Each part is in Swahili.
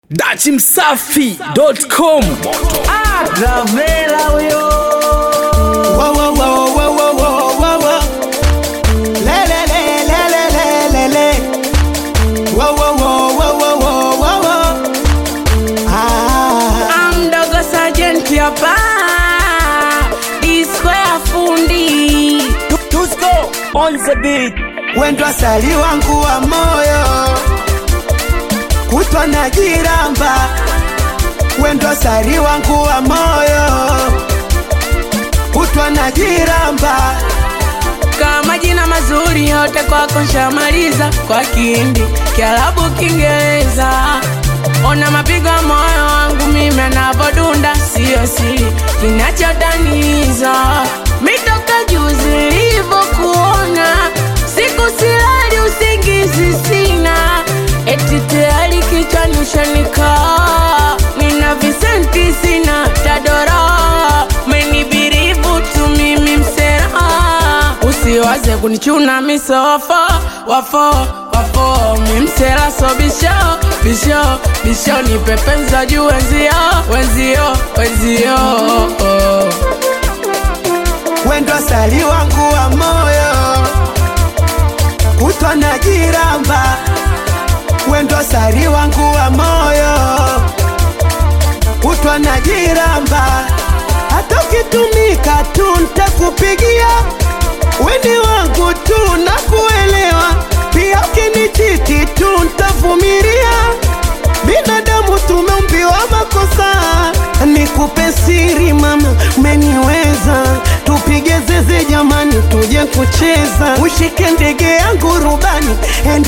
Dachimsafi.com. Gravela huyo. Wow, wow, wow, wow, wow, wow, wow, wow. Le, le, le, le, le, le, le, le. Wow, wow, wow, wow, wow, wow, wow, wow. Ah. Mdogo Sergeant hapa. Disco ya fundi. Tusko on the beat. Wendo asali wangu wa moyo kutwa na jiramba. Wendo asali wangu wa moyo kutwa na jiramba. Kama jina mazuri yote kwako nshamaliza. Kwa Kihindi, Kiarabu, Kiingereza. Ona mapigo ya moyo wangu mimi anavodunda. Sio siri kinachodaniza. Mitoka juzi nilivyokuona. Siku silali usingizi sina. Eti tayari kichwani ushanikaa. Nina visenti sina tadora. Menibiribu tu mimi msera. Usiwaze kunichuna misofo. Wafo mimsera so bisho ni pepenza juu wenzio Wendo asali wangu wa moyo kutwa na jiramba. Wendo asali wangu wa moyo kutwa na jiramba. Hata ukitumika tu nitakupigia. Weni wangu tu nakuelewa. Pia ukinichiti tu nitavumilia. Binadamu tumeumbiwa makosa. Nikupe siri mama, umeniweza. Tupige zeze jamani, tuje kucheza. Ushike ndege yangu rubani,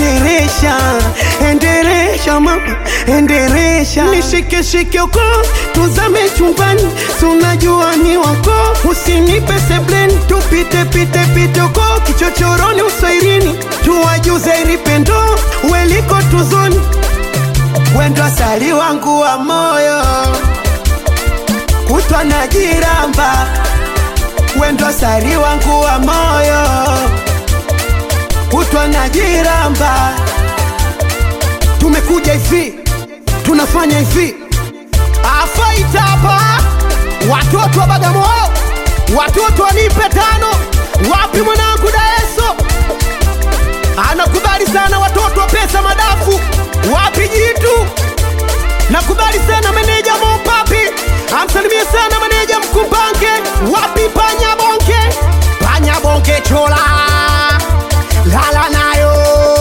enderesha mama, enderesha. Nishike shike uko, tuzame chumbani. Sunajua ni wako, usinipe sebleni. Tupite uko, kichochoroni uswairini. Tuwajuze iripendo, weliko tuzoni. Wendo asali wangu wa moyo kutwa na jiramba. Wendo asali wangu wa moyo kutwa na jiramba. Tumekuja hivi, tunafanya hivi. Afaita hapa. Watoto wa Bagamoyo, watoto wanipe tano. Wapi mwanangu Daeso? Anakubali sana watoto wa pesa madafu. Wapi jitu? Nakubali sana meneja Mopapi. Amsalimie sana meneja Mkumbange. Wapi Panya bonke chola. Lala nayo.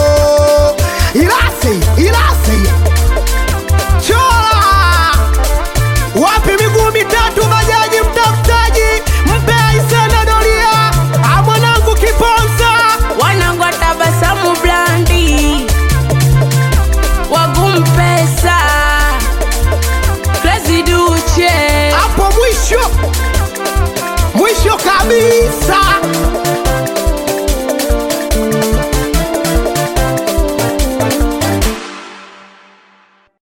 Ilase. Chola. Wapi miguu mitatu bajaji mtafutaji. Mpei sana doria. Mwanangu Kiponza. wanangu atabasamu blandi. Wagumpesa Crazy Duche. Hapo mwisho kabisa.